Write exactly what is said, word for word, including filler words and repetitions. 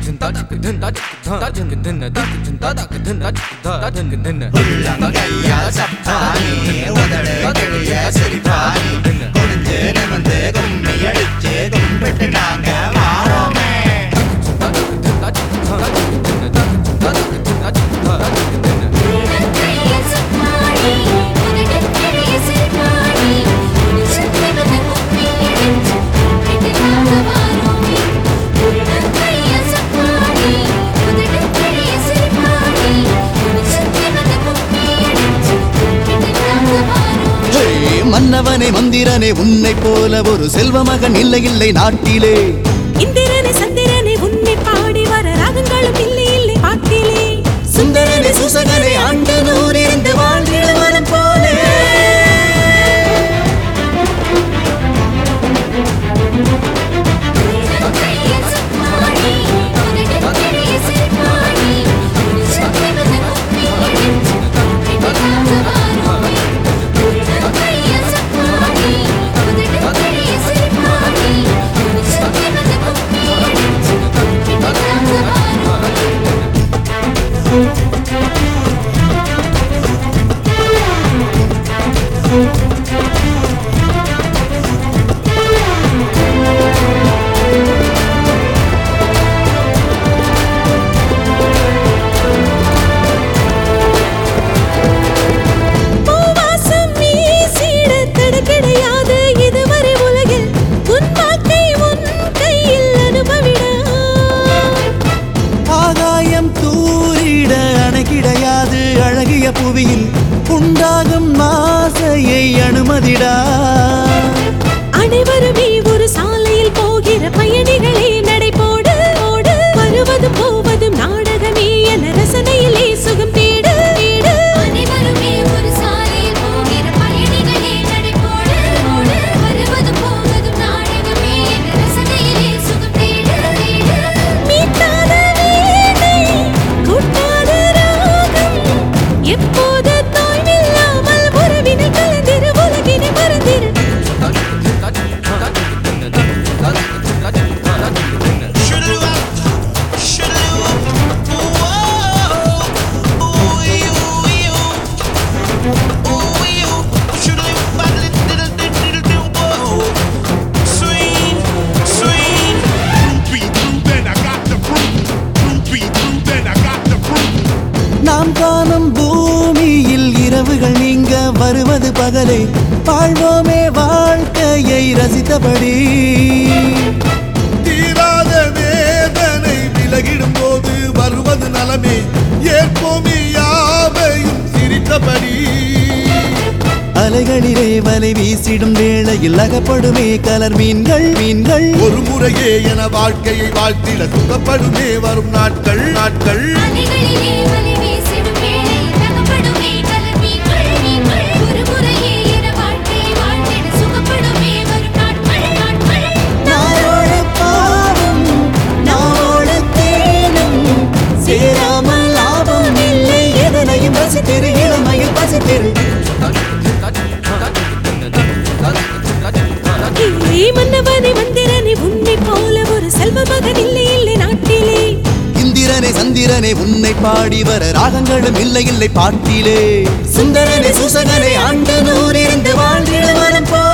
மன்னவனே மந்திரனே உன்னை போல ஒரு செல்வ மகன் இல்லை இல்லை நாட்டிலே. இந்திரனே சந்திரனே உன்னை பாடி வர ராகங்களும் இல்லை இல்லை பாட்டிலே. சுந்தரனே சுசகனே ஆண்டு நூறிருந்து வாழ்ந்திட மனம் போலே. புவியில் உண்டாகும் ஆசையை அனுமதிடா. அனைவருமே ஒரு சாலையில் போகிற பயணிகளே நடைபோடு ஓடு. வருவது போவதும் நாடகமே என ரசனையிலே சுகம் தேடு. அனைவருமே ஒரு சாலையில் போகிற பயணிகளே நடைபோடு ஓடு. வருவது போவதும் நாடகமே என ரசனையிலே சுகம் தேடு. மீட்டாத வீணை கூட்டாத ராகம் எப்போது தோய்வில்லாமல் உறவினை கலந்திரு உலகினை மறந்திரு. நாம் காணும் பூமியில் இரவுகள் நீங்க வருவது பகலே. வாழ்வோமே வாழ்க்கையை ரசித்தபடி. தீராத வேதனை விலகிடும் போது வருவது நலமே. ஏற்போமே யாவையும் சிரித்தபடி. அலைகளிலே வலை வீசிடும் வேளையில் அகப்படுமே கலர் மீன்கள் மீன்கள். ஒரு முறையே என வாழ்க்கையை வாழ்த்திட சுகப்படுமே வரும் நாட்கள் நாட்கள். சேராமல் லாபம் இல்லை எதனையும் ரசித்திரு இளமையில் பசித்திரு. மன்னவனே மந்திரனே உன்னை போல ஒரு செல்வ மகன் இல்லை இல்லை நாட்டிலே. இந்திரனே சந்திரனே உன்னை பாடி வர ராகங்களும் இல்லை இல்லை பாட்டிலே. சுந்தரனே சுசகனே ஆண்டு நூறிருந்து வாழ்ந்திட மனம் போ.